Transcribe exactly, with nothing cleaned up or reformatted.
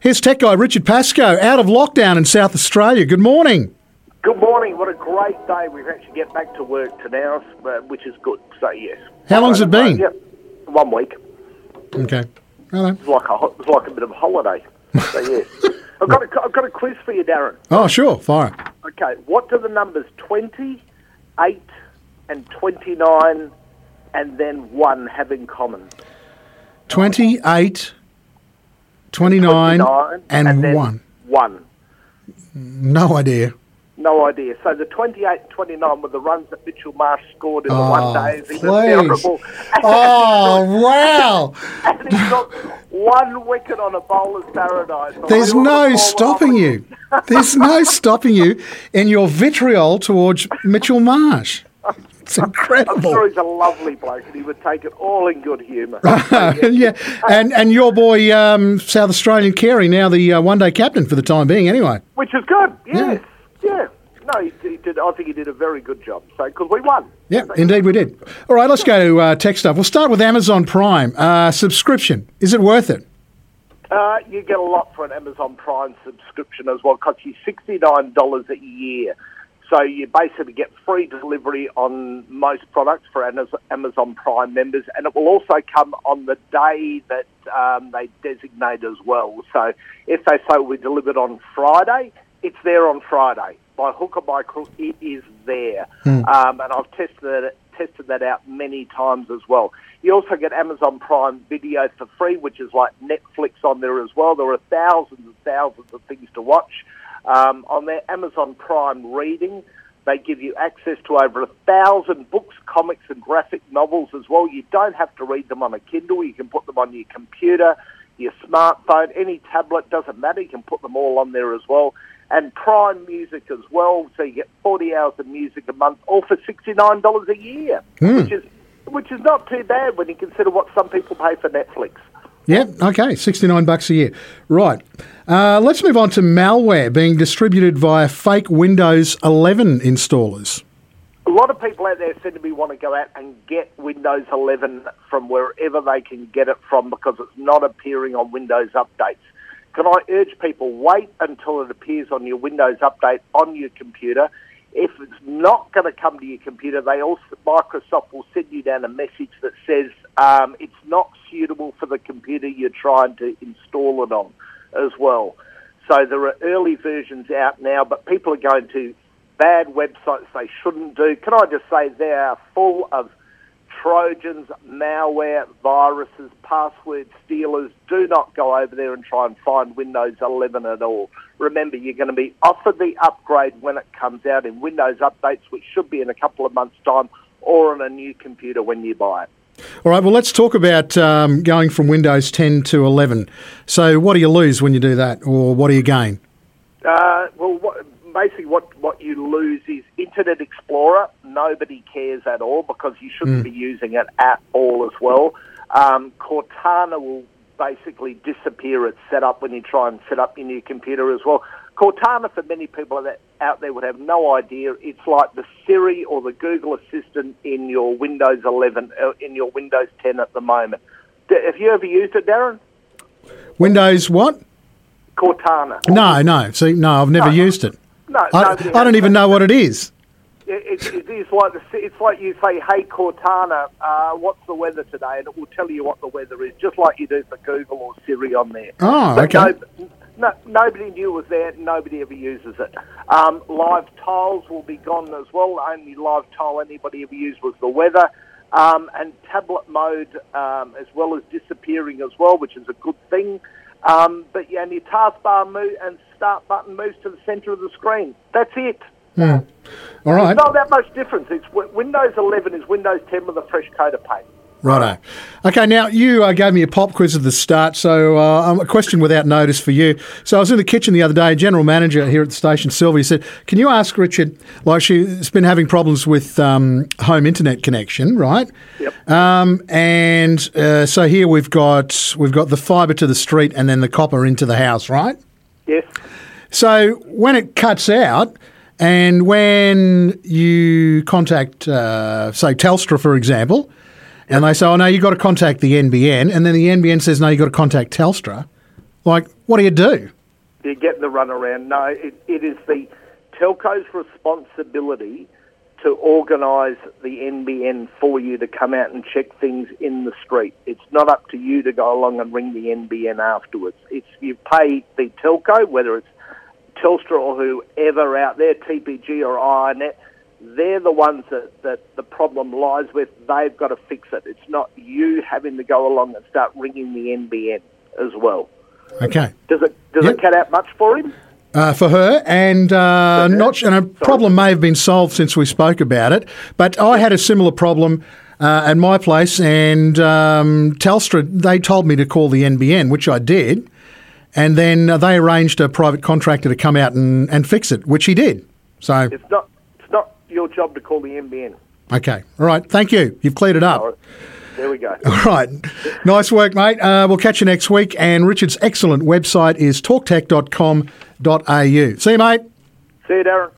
Here's tech guy Richard Pascoe, out of lockdown in South Australia. Good morning. Good morning. What a great day. We've actually get back to work to now, uh, which is good. So, yes. How long's it been? Yep. One week. Okay. Hello. It's like a, it's like a bit of a holiday. So, yes. I've got, a, I've got a quiz for you, Darren. Oh, sure. Fire. Okay. What do the numbers twenty, eight, and twenty-nine, and then one have in common? twenty-eight, twenty-nine, twenty-nine and, and then one. One. No idea. No idea. So the twenty-eight and twenty-nine were the runs that Mitchell Marsh scored in the Oh, one days. He was please. terrible. Oh, wow. And he got one wicket on a bowler's paradise. There's I no wanted to stopping bowl you. There's no stopping you in your vitriol towards Mitchell Marsh. It's I'm incredible. sure he's a lovely bloke and he would take it all in good humour. Yeah, and and your boy um, South Australian Carey, now the uh, one-day captain for the time being anyway. Which is good, yes. Yeah. No, he, he did. I think he did a very good job. So, because we won. Yeah, indeed we did. All right, let's go to uh, tech stuff. We'll start with Amazon Prime. Uh, subscription, is it worth it? Uh, you get a lot for an Amazon Prime subscription as well. It costs you sixty-nine dollars a year. So you basically get free delivery on most products for Amazon Prime members, and it will also come on the day that um, they designate as well. So if they say we delivered on Friday, it's there on Friday. By hook or by crook, it is there. Hmm. Um, and I've tested that, tested that out many times as well. You also get Amazon Prime Video for free, which is like Netflix on there as well. There are thousands and thousands of things to watch. Um, on their Amazon Prime Reading, they give you access to over a thousand books, comics and graphic novels as well. You don't have to read them on a Kindle. You can put them on your computer, your smartphone, any tablet, doesn't matter. You can put them all on there as well. And Prime Music as well, so you get forty hours of music a month, all for sixty-nine dollars a year, mm. which is which is not too bad when you consider what some people pay for Netflix. Yeah, okay, sixty-nine bucks a year. Right. Uh, let's move on to malware being distributed via fake Windows eleven installers. A lot of people out there seem to be want to go out and get Windows eleven from wherever they can get it from because it's not appearing on Windows updates. Can I urge people, wait until it appears on your Windows update on your computer. If it's not going to come to your computer, they also Microsoft will send you down a message that says um, it's not suitable for the computer you're trying to install it on as well. So there are early versions out now, but people are going to bad websites they shouldn't do. Can I just say they are full of Trojans, malware, viruses, password stealers. Do not go over there and try and find Windows eleven at all. Remember, you're going to be offered the upgrade when it comes out in Windows updates, which should be in a couple of months' time, or on a new computer when you buy it. All right, well, let's talk about um, going from Windows ten to eleven. So what do you lose when you do that, or what do you gain? Uh, well, what, basically what, what you lose is Internet Explorer. Nobody cares at all because you shouldn't mm. be using it at all as well. Um, Cortana will basically disappear its setup when you try and set up your new computer as well. Cortana, for many people that out there would have no idea, it's like the Siri or the Google Assistant in your Windows eleven, uh, in your Windows ten at the moment. D- have you ever used it, Darren? Windows what? Cortana. No, no. See, no, I've never no, used it. No, I, I don't even know what it is. It, it, it is like the, it's like you say, "Hey Cortana, uh, what's the weather today?" and it will tell you what the weather is, just like you do for Google or Siri on there. Oh, but okay. No, no, nobody knew it was there. Nobody ever uses it. Um, live tiles will be gone as well. The only live tile anybody ever used was the weather. Um, and tablet mode um, as well as disappearing as well, which is a good thing. Um, but yeah, and your taskbar move and start button moves to the centre of the screen. That's it. Hmm. All right. It's not that much difference. It's Windows eleven is Windows ten with a fresh coat of paint. Righto. Okay, now you uh, gave me a pop quiz at the start, so uh, a question without notice for you. So I was in the kitchen the other day, general manager here at the station, Sylvia, said, can you ask Richard, like she's been having problems with um, home internet connection, right? Yep. Um, and uh, so here we've got we've got the fibre to the street and then the copper into the house, right? Yes. So when it cuts out, and when you contact, uh, say, Telstra, for example, and they say, oh, no, you've got to contact the N B N, and then the N B N says, no, you've got to contact Telstra, like, what do you do? You're getting the runaround. No, it, it is the telco's responsibility to organise the N B N for you to come out and check things in the street. It's not up to you to go along and ring the N B N afterwards. It's you pay the telco, whether it's Telstra or whoever out there, T P G or I net, they're the ones that, that the problem lies with. They've got to fix it. It's not you having to go along and start ringing the N B N as well. Okay. Does it does Yep. it cut out much for him? Uh, for her, and uh, For her? not, and a problem may have been solved since we spoke about it. But I had a similar problem uh, at my place, and um, Telstra, they told me to call the N B N, which I did, and then uh, they arranged a private contractor to come out and, and fix it, which he did. So, It's not it's not your job to call the N B N. okay, all right, thank you. You've cleared it up. All right. There we go. All right. Nice work, mate. Uh, we'll catch you next week. And Richard's excellent website is talktech dot com dot a u. See you, mate. See you, Darren.